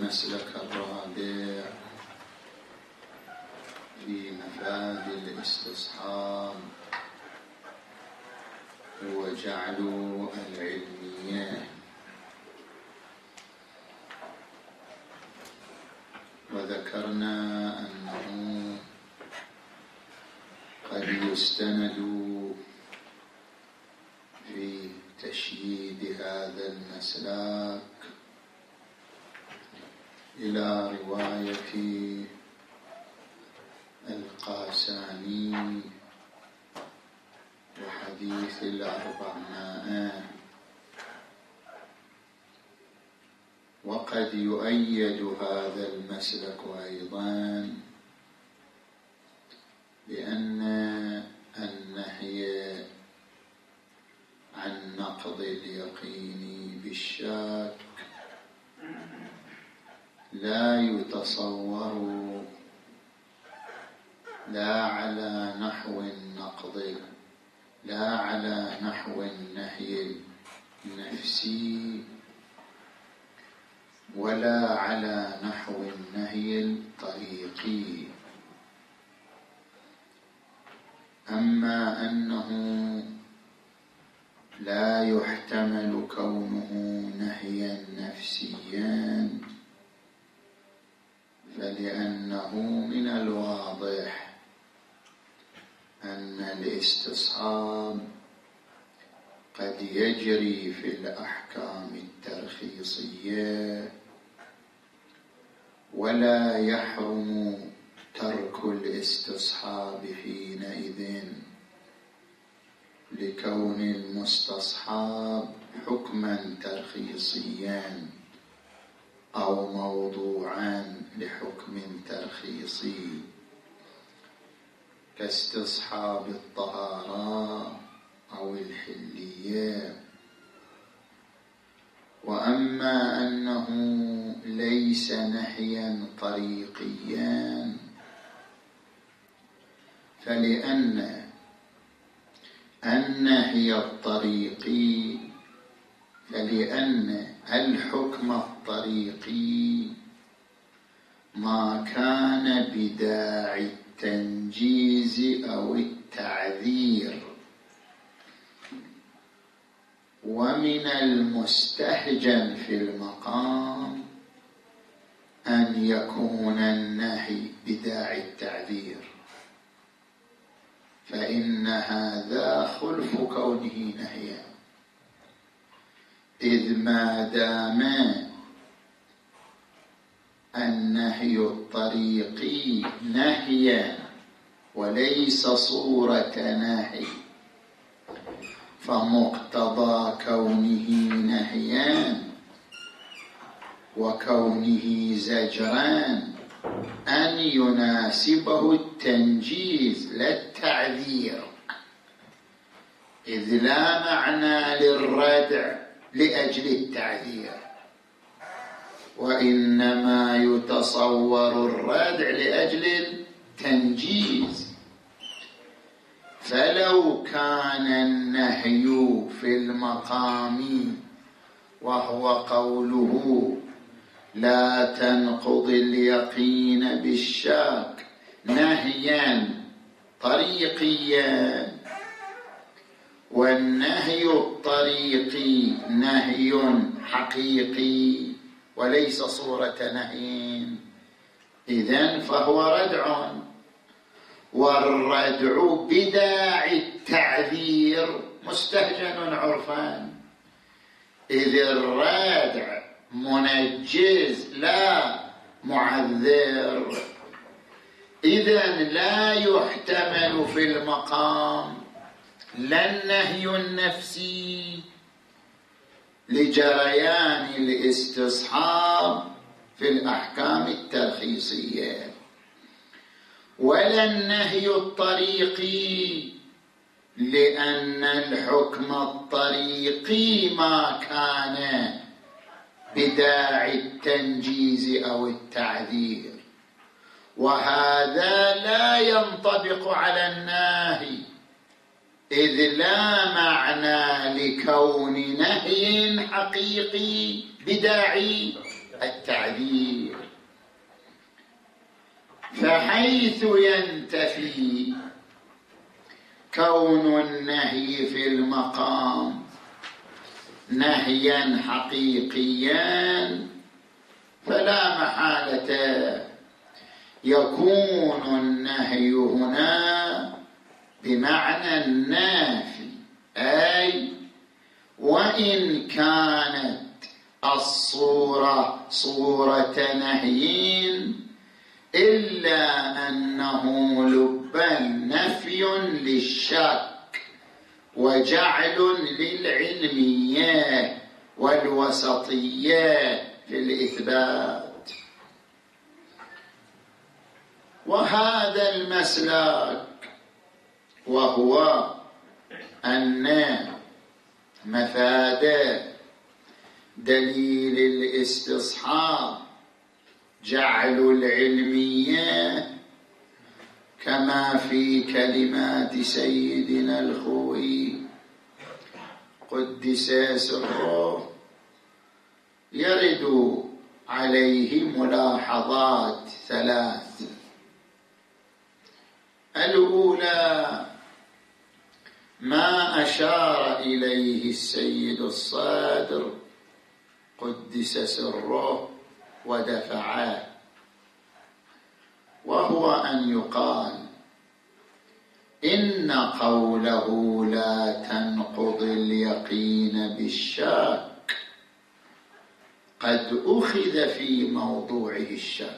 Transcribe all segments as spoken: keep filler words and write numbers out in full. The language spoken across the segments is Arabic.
المسلك الرابع في نفاذ الاستصحاب هو جعل العلمية. وذكرنا أنه قد يستند في تشييد هذا المسلك إلى رواية القاساني وحديث الأربعمائة، وقد يؤيد هذا المسلك أيضا بأن النهي عن نقض اليقين بالشك لا يتصور لا على نحو النقض لا على نحو النهي النفسي ولا على نحو النهي الطريقي. أما أنه لا يحتمل كونه نهيا نفسيا فلأنه من الواضح أن الاستصحاب قد يجري في الأحكام الترخيصية ولا يحرم ترك الاستصحاب حينئذ لكون المستصحاب حكما ترخيصيا أو موضوعا لحكم ترخيصي كاستصحاب الطهارة أو الحلية. وأما أنه ليس نهيا طريقيا فلأن النهي الطريقي فلأن الحكم الطريقي ما كان بداعي التنجيز أو التعذير، ومن المستهجن في المقام أن يكون النهي بداعي التعذير، فإن هذا خلف كونه نهيا، إذ ما دام النهي الطريقي نهيا وليس صورة نهي فمقتضى كونه نهيا وكونه زجرا أن يناسبه التنجيز لا التعذير، إذ لا معنى للردع لأجل التعذير، وإنما يتصور الردع لأجل التنجيز. فلو كان النهي في المقام وهو قوله لا تنقض اليقين بالشك نهيا طريقيا، والنهي الطريقي نهي حقيقي وليس صورة نهي، إذن فهو ردع، والردع بداعي التعذير مستهجن عرفا، إذ الردع منجز لا معذر، إذن لا يحتمل في المقام لا النهي النفسي لجريان الاستصحاب في الأحكام الترخيصية ولا النهي الطريقي لأن الحكم الطريقي ما كان بداعي التنجيز أو التعذير، وهذا لا ينطبق على الناهي، إذ لا معنى لكون نهي حقيقي بداعي التعذير. حيث ينتفي كون النهي في المقام نهيا حقيقيا فلا محالة يكون النهي هنا بمعنى النافي، أي وإن كانت الصورة صورة نهي إلا أنه لبا نفي للشك وجعل للعلمية والوسطية في الإثبات. وهذا المسلك وهو أن مفاد دليل الاستصحاب جعل العلمية كما في كلمات سيدنا الخوي قدس سره يرد عليه ملاحظات ثلاث. الأولى ما أشار إليه السيد الصادر قدس سره ودفعه، وهو أن يقال إن قوله لا تنقض اليقين بالشك قد أخذ في موضوعه الشك،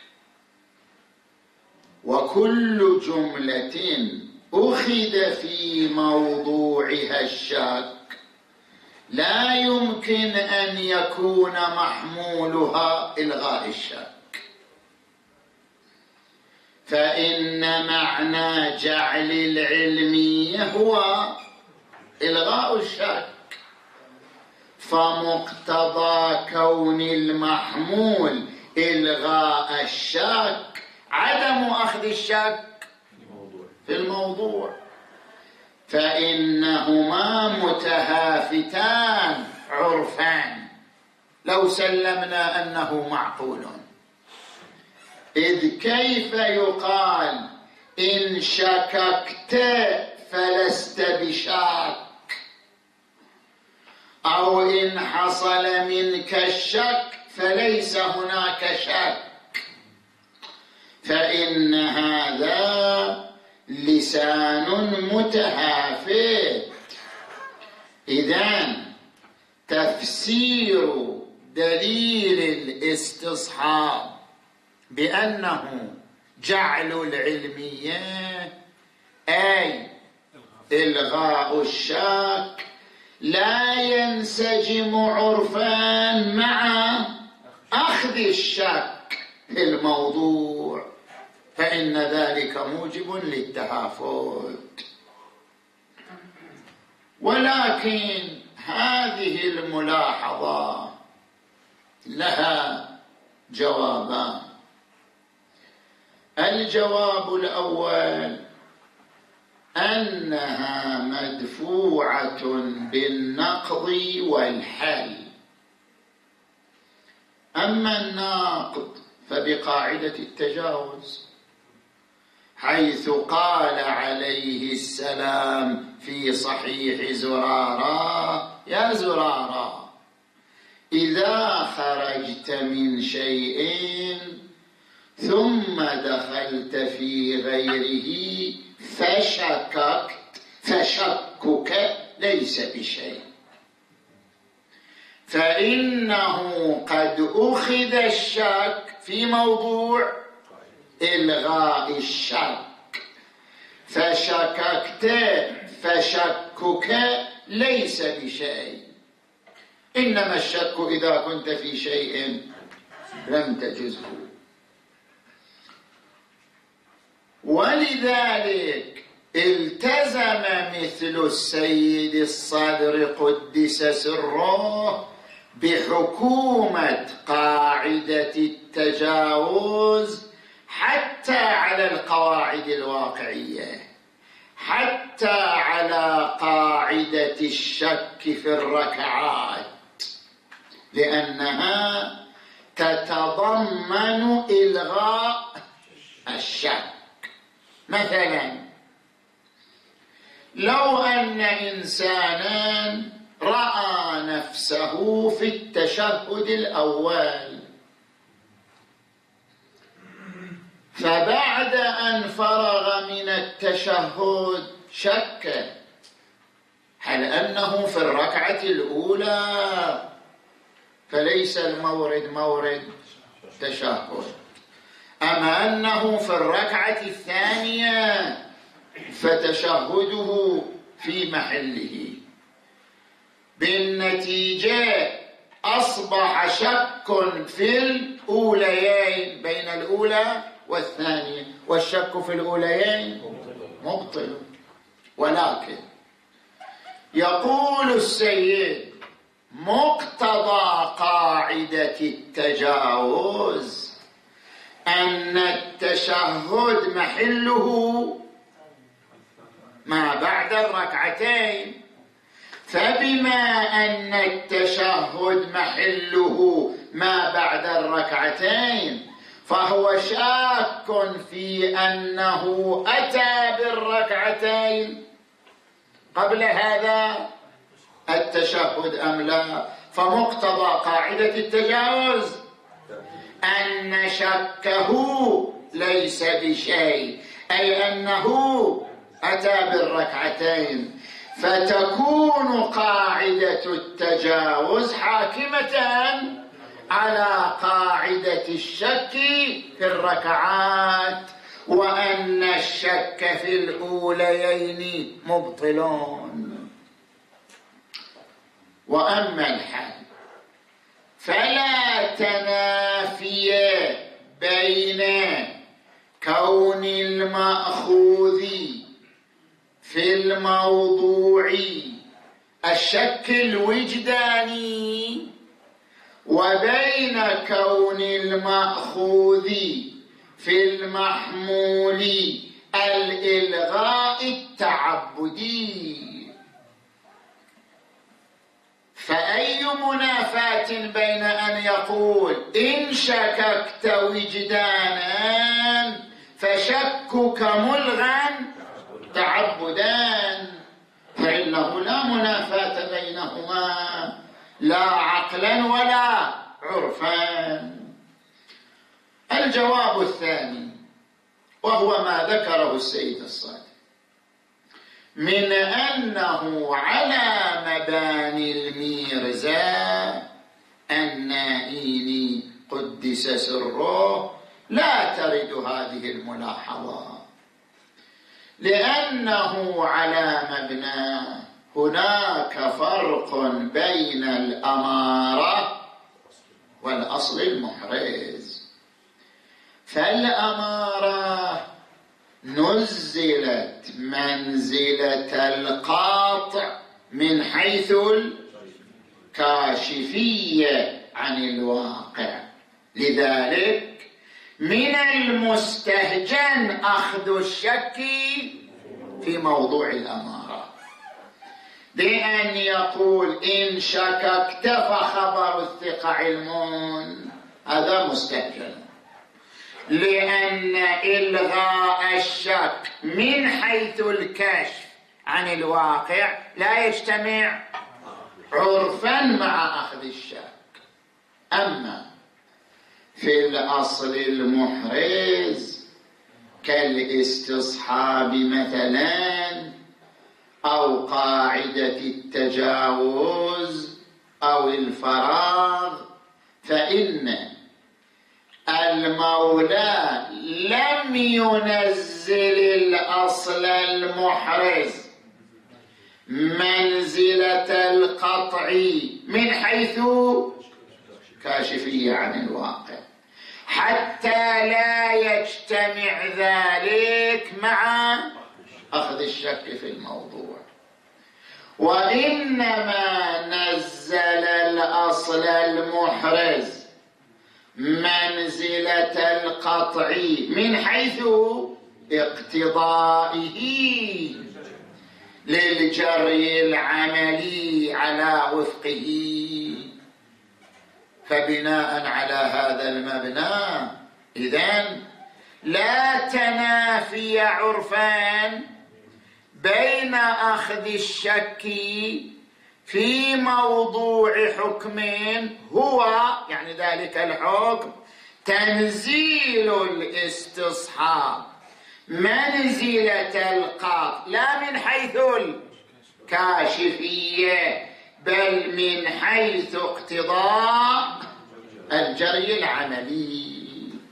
وكل جملة أخذ في موضوعها الشك لا يمكن أن يكون محمولها إلغاء الشك، فإن معنى جعل العلمية هو إلغاء الشك، فمقتضى كون المحمول إلغاء الشك عدم أخذ الشك في الموضوع، فإنهما متهافتان عرفان لو سلمنا أنه معقول. إذ كيف يقال إن شككت فلست بشاك، أو إن حصل منك الشك فليس هناك شك، فإن هذا لسان متهافت. إذن تفسير دليل الاستصحاب بأنه جعل العلمية أي إلغاء الشك لا ينسجم عرفان مع أخذ الشك في الموضوع، فإن ذلك موجب للتهافت. ولكن هذه الملاحظة لها جوابان. الجواب الأول أنها مدفوعة بالنقض والحل. أما الناقض فبقاعدة التجاوز، حيث قال عليه السلام في صحيح زرارة: يا زرارة، إذا خرجت من شيء ثم دخلت في غيره فشككت فشكك ليس بشيء، فإنه قد أخذ الشك في موضوع إلغاء الشك، فشككت فشكك ليس بشيء، إنما الشك إذا كنت في شيء لم تجزه. ولذلك التزم مثل السيد الصدر قدس سره بحكومة قاعدة التجاوز حتى على القواعد الواقعية، حتى على قاعدة الشك في الركعات، لأنها تتضمن إلغاء الشك. مثلا لو أن إنسانا رأى نفسه في التشهد الأول، فبعد أن فرغ من التشهد شك هل أنه في الركعة الأولى، فليس المورد مورد تشهد، أما أنه في الركعة الثانية فتشهده في محله. بالنتيجة أصبح شك في الأوليين بين الأولى والثانية، والشك في الأوليين مبطل. ولكن يقول السيد مقتضى قاعدة التجاوز أن التشهد محله ما بعد الركعتين، فبما أن التشهد محله ما بعد الركعتين فهو شاك في أنه أتى بالركعتين قبل هذا التشهد أم لا. فمقتضى قاعدة التجاوز أن شكه ليس بشيء، أي أنه أتى بالركعتين، فتكون قاعدة التجاوز حاكمة على قاعدة الشك في الركعات، وأن الشك في الأوليين مبطلون. وأما الحال فلا تنافي بين كون المأخوذ في الموضوع الشك الوجداني وبين كون المأخوذ في المحمول الإلغاء التعبدي. فأي منافاة بين أن يقول إن شككت وجدانا فشكك ملغا تعبدان، فإنه لا منافاة بينهما لا عقلا ولا عرفا. الجواب الثاني وهو ما ذكره السيد الصادق من أنه على مباني الميرزا النائيني قدس سره لا ترد هذه الملاحظة، لأنه على مبنى هناك فرق بين الأمارة والأصل المحرز. فالأمارة نزلت منزلة القاطع من حيث الكاشفية عن الواقع، لذلك من المستهجن أخذ الشك في موضوع الأمارة، بأن يقول إن شككت فخبر الثقة علمون، هذا مستهجن، لأن إلغاء الشك من حيث الكشف عن الواقع لا يجتمع عرفا مع أخذ الشك. أما في الأصل المحرز كالاستصحاب مثلا أو قاعدة التجاوز أو الفراغ، فإن المولى لم ينزل الأصل المحرز منزلة القطع من حيث كاشفية عن الواقع، حتى لا يجتمع ذلك مع أخذ الشك في الموضوع، وإنما نزل الأصل المحرز منزلة القطع من حيث اقتضائه للجري العملي على وفقه. فبناء على هذا المبنى إذن لا تنافي عرفان بين أخذ الشك في موضوع حكم هو يعني ذلك الحكم تنزيل الاستصحاب منزلة القاط لا من حيث الكاشفية بل من حيث اقتضاء الجري العملي.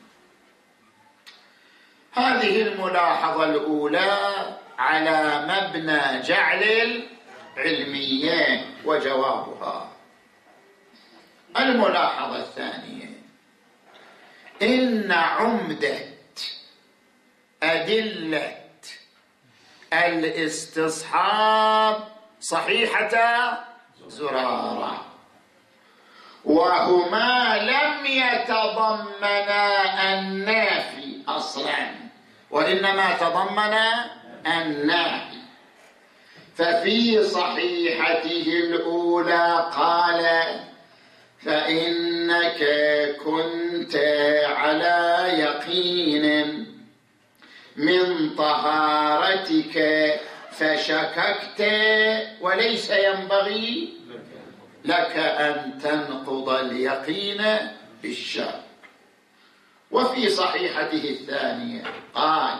هذه الملاحظة الأولى على مبنى جعل العلمية وجوابها. الملاحظة الثانية إن عمدة أدلة الاستصحاب صحيحة زرارة، وهما لم يتضمنا النافي أصلا وإنما تضمنا النافي. ففي صحيحته الأولى قال فإنك كنت على يقين من طهارتك فشككت وليس ينبغي لك أن تنقض اليقين بالشك. وفي صحيحته الثانية قال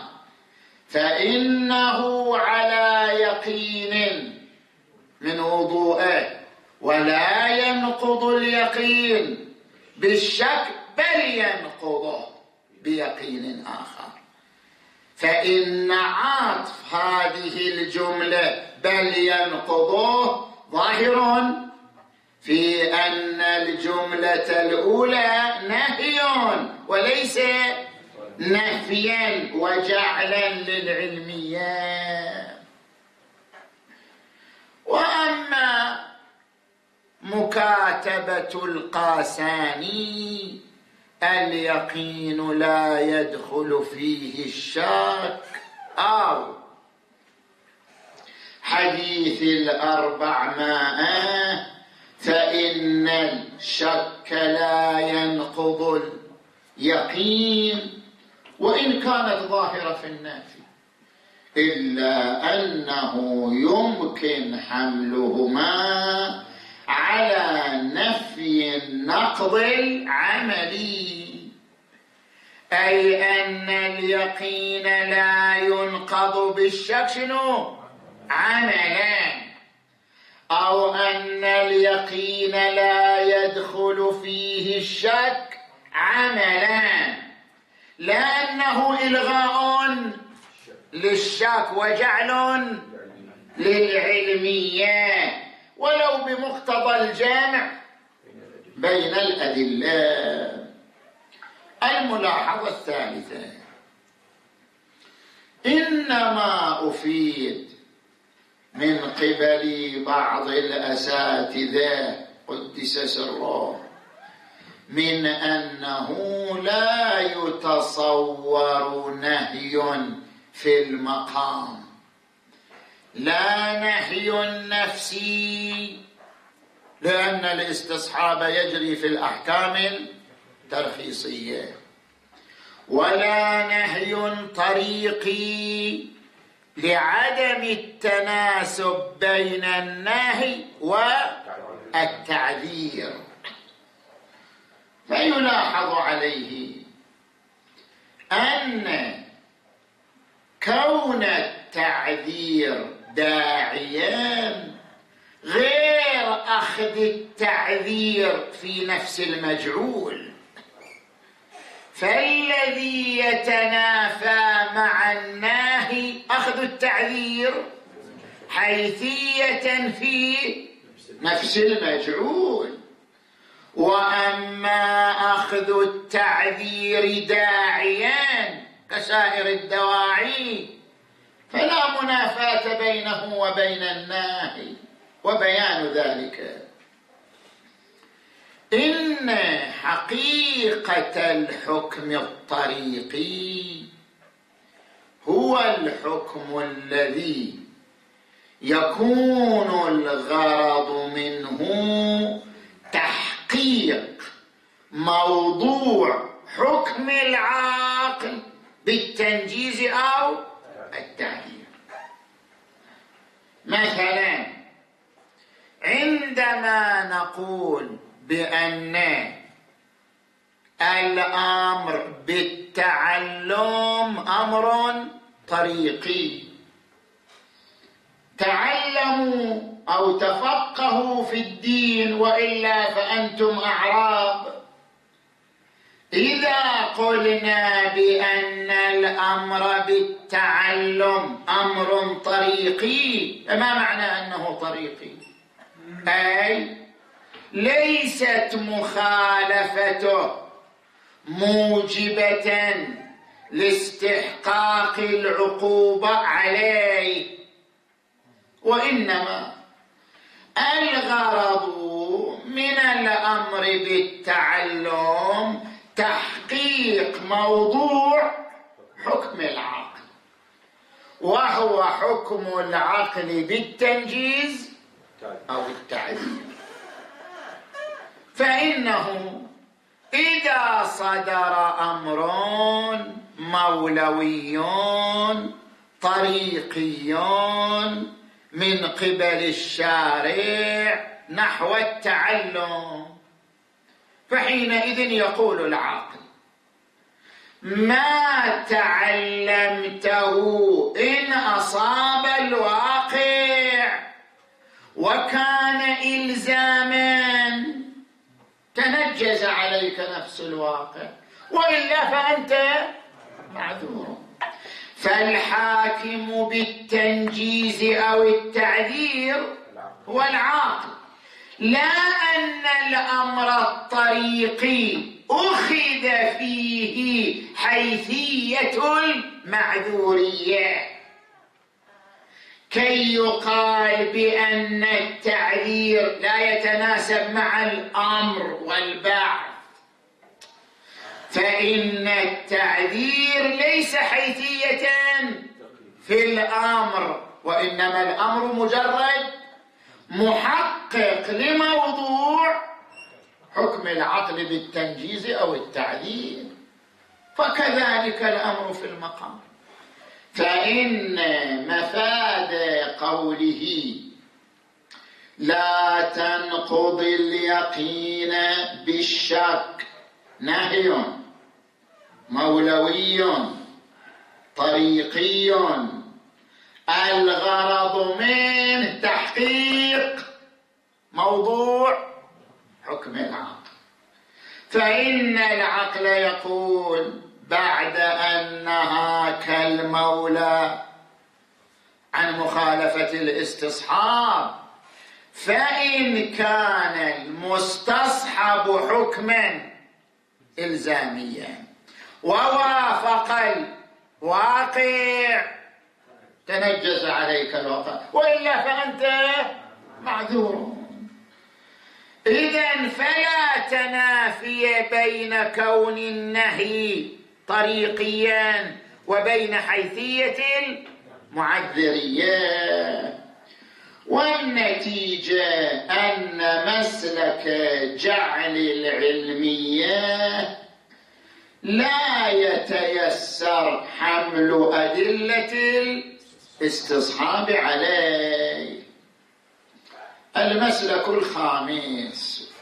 فإنه على يقين من وضوءه ولا ينقض اليقين بالشك بل ينقضه بيقين آخر. فإن عطف هذه الجملة بل ينقضه ظاهر في أن الجملة الأولى نهي وليس نفيا وجعلا للعلمية. وأما مكاتبة القاساني اليقين لا يدخل فيه الشك أو حديث الأربعمائة فإن الشك لا ينقض اليقين وإن كانت ظاهرة في النافي، إلا أنه يمكن حملهما على نفي النقض العملي، أي أن اليقين لا ينقض بالشك شنو عملا، أو أن اليقين لا يدخل فيه الشك عملا، لأنه إلغاء للشك وجعل للعلمية ولو بمقتضى الجامع بين الأدلة. الملاحظة الثالثة إنما أفيد من قبل بعض الأساتذة قدس سره من أنه لا يتصور نهي في المقام، لا نهي نفسي لأن الاستصحاب يجري في الأحكام الترخيصية، ولا نهي طريقي لعدم التناسب بين النهي والتعذير. فيلاحظ عليه أن كون التعذير داعيا غير أخذ التعذير في نفس المجعول، فالذي يتنافى مع الناهي أخذ التعذير حيثية في نفس المجعول، وأما أخذ التعذير داعيا كسائر الدواعي فلا منافاة بينه وبين الناهي. وبيان ذلك إن حقيقة الحكم الطريقي هو الحكم الذي يكون الغرض منه تحقيق موضوع حكم العاقل بالتنجيز أو التعديل. مثلا عندما نقول بأن الأمر بالتعلم أمر طريقي، تعلموا أو تفقهوا في الدين وإلا فأنتم أعراب. إذا قلنا بأن الأمر بالتعلم أمر طريقي، ما معنى أنه طريقي؟ أي ليست مخالفته موجبة لاستحقاق العقوبة عليه، وإنما الغرض من الأمر بالتعلم تحقيق موضوع حكم العقل، وهو حكم العقل بالتنجيز أو التعديل. فإنه إذا صدر أمر مولوي طريقي من قبل الشارع نحو التعلم، فحينئذ يقول العاقل: ما تعلمته إن أصاب الواقع وكان إلزاما تنجز عليك نفس الواقع، وإلا فأنت معذور. فالحاكم بالتنجيز أو التعذير هو العاقل، لا أن الأمر الطريقي أخذ فيه حيثية المعذورية كي يقال بأن التعذير لا يتناسب مع الأمر والبعث. فإن التعذير ليس حيثية في الأمر، وإنما الأمر مجرد محقق لموضوع حكم العقل بالتنجيز أو التعذير. فكذلك الأمر في المقام. فإن مفاد قوله لا تنقض اليقين بالشك نهي مولوي طريقي الغرض منه تحقيق موضوع حكم العقل. فإن العقل يقول بعد أن نهاك المولى عن مخالفة الاستصحاب، فإن كان المستصحب حكما إلزاميا ووافق الواقع تنجز عليك الواقع، وإلا فأنت معذور. إذن فلا تنافي بين كون النهي طريقيا وبين حيثية المعذرية. والنتيجة أن مسلك جعل العلمية لا يتيسر حمل أدلة الاستصحاب عليه. المسلك الخامس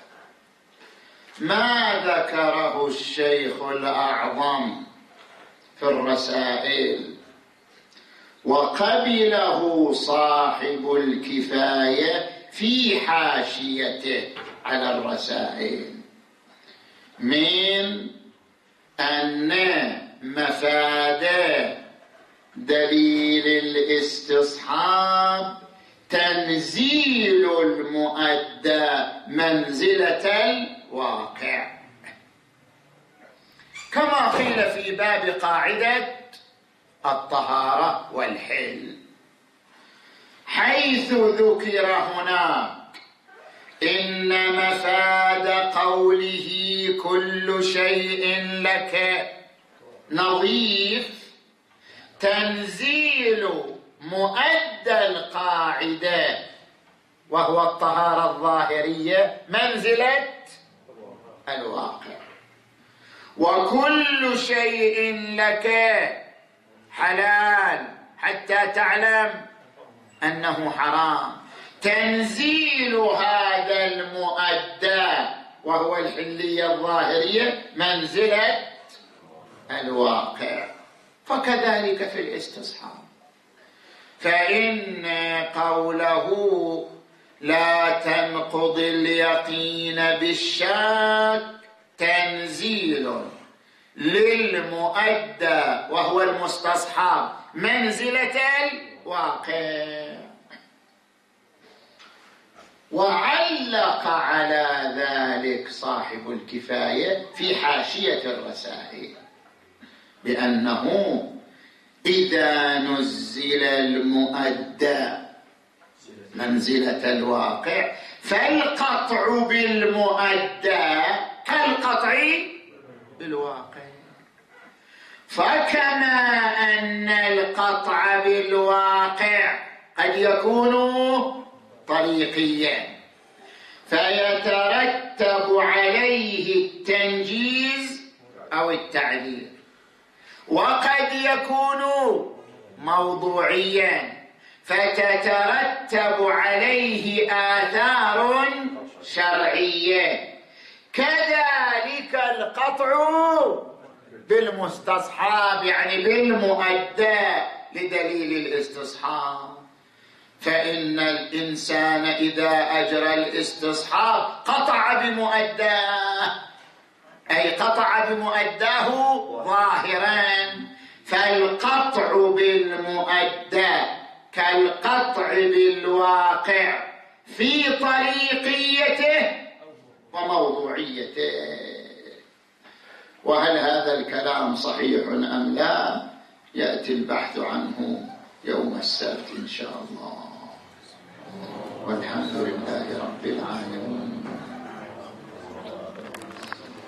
ما ذكره الشيخ الأعظم في الرسائل وقبله صاحب الكفاية في حاشيته على الرسائل من أن مفاد دليل الاستصحاب تنزيل المؤدى منزلة الواقع، كما قيل في باب قاعدة الطهارة والحل، حيث ذكر هناك إن مفاد قوله كل شيء لك نظيف تنزيل مؤدى القاعدة وهو الطهارة الظاهرية منزلة الواقع. وكل شيء لك حلال حتى تعلم أنه حرام. تنزيل هذا المؤدى وهو الحلية الظاهرية منزلة الواقع. فكذلك في الاستصحاب، فإن قوله لا تنقض اليقين بالشك تنزيل للمؤدى وهو المستصحب منزلة الواقع. وعلق على ذلك صاحب الكفاية في حاشية الرسائل بأنه إذا نزل المؤدى منزلة الواقع فالقطع بالمؤدى كالقطع بالواقع. فكما أن القطع بالواقع قد يكون طريقيا فيترتب عليه التنجيز أو التعذير، وقد يكون موضوعيا فتترتب عليه آثار شرعية. كذلك القطع بالمستصحاب يعني بالمؤدى لدليل الاستصحاب. فإن الإنسان إذا أجرى الاستصحاب قطع بمؤداه، أي قطع بمؤداه ظاهرا. فالقطع بالمؤدى كالقطع بالواقع في طريقيته وموضوعيته. وهل هذا الكلام صحيح أم لا؟ يأتي البحث عنه يوم السبت إن شاء الله. والحمد لله رب العالمين.